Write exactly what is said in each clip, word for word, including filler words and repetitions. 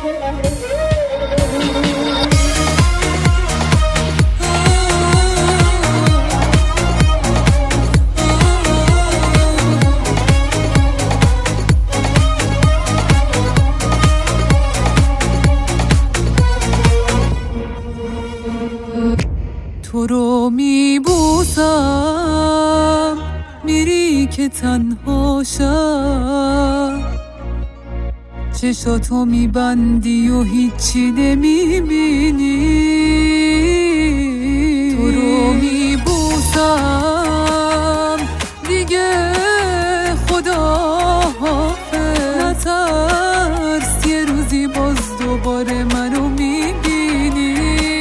تو رو میبوسم میری که تنها شم، چشاتو میبندی و هیچی نمیبینی. تو رو میبوسم دیگه خدا حافظ، نترس یه روزی باز دوباره منو میبینی.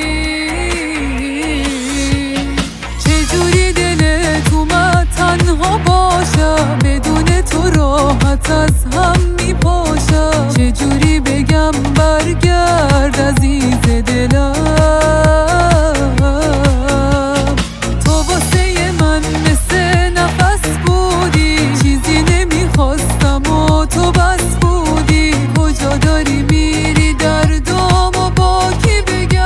چجوری دلت اومد تنها باشم، بدون تو راحت از هم میپاشم. چجوری بگم برگرد عزیز دلم، تو واسه من مثل نفس بودی، چیزی نمیخواستم و تو بس بودی. کجا داری میری دردامو با کی بگم؟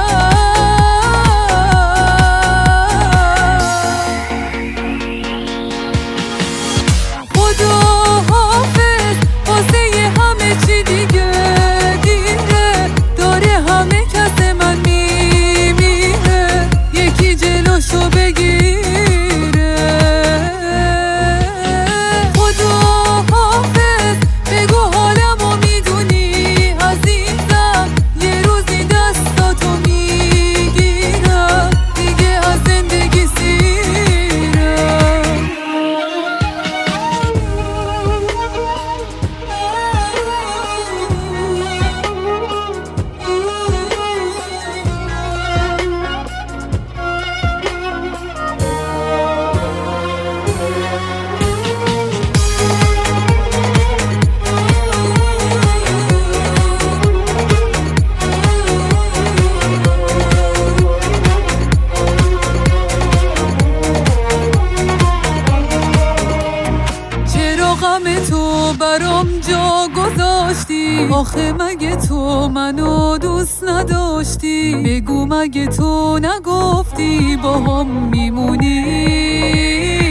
خدا حافظ واسه همه چی دیگه دیره، داره همه کس من میمیره، یکی جلوشو بگیره. خدا حافظ بگو حالمو میدونی عزیزم، یه روزی دستاتو میگیرم، دیگه از زندگی سیرم. غم تو برام جا گذاشتی، آخه مگه تو منو دوست نداشتی؟ بگو مگه تو نگفتی با هم میمونی؟